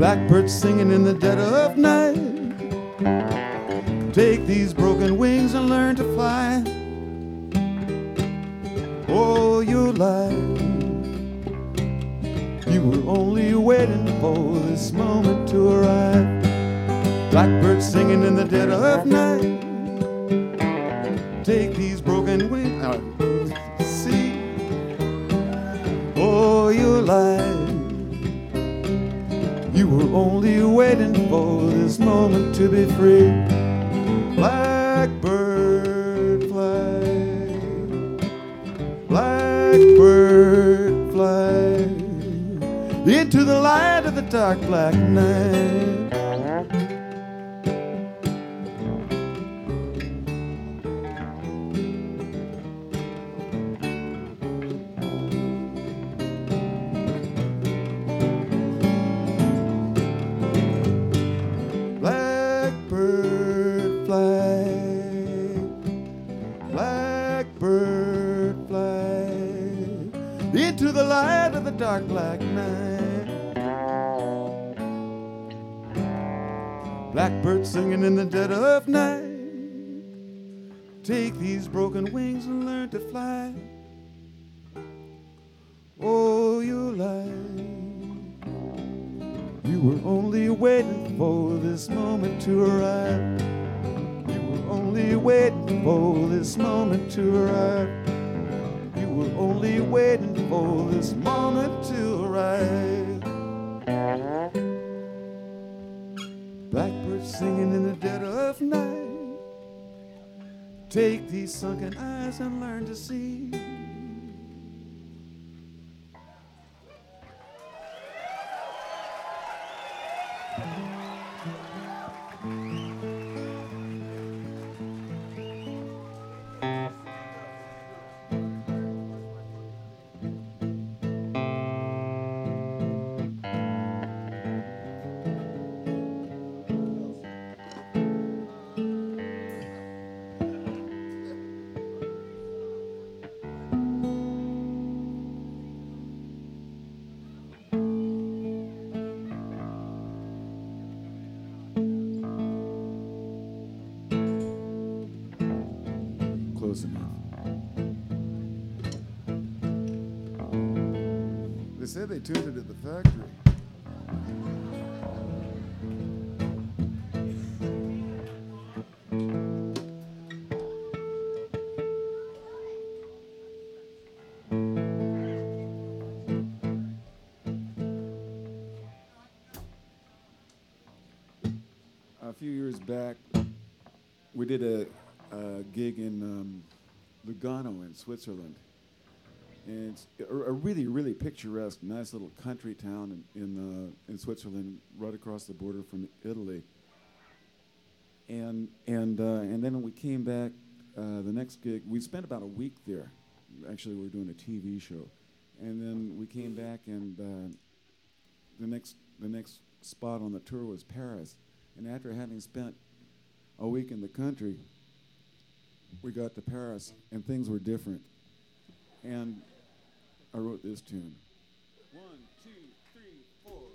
Blackbirds singing in the dead of night. Take these broken wings and learn to fly. Oh, your life, you were only waiting for this moment to arrive. Blackbirds singing in the dead of night. Take these broken wings, see. Oh, your life, you were only waiting for this moment to be free. Blackbird fly, blackbird fly into the light of the dark black night. Blackbird fly, blackbird fly into the light of the dark black night. Blackbird singing in the dead of night. Take these broken wings and learn to fly. Oh, your life, you were only waiting for this moment to arrive. You were only waiting for this moment to arrive. You were only waiting for this moment to arrive. Blackbirds singing in the dead of night. Take these sunken eyes and learn to see. Close enough. They said they tuned it at the factory. A few years back, we did a gig in Lugano in Switzerland. And it's a really, really picturesque, nice little country town in Switzerland, right across the border from Italy. And then when we came back, the next gig, we spent about a week there. Actually, we were doing a TV show. And then we came back, and the next spot on the tour was Paris. And after having spent a week in the country, we got to Paris, and things were different. And I wrote this tune.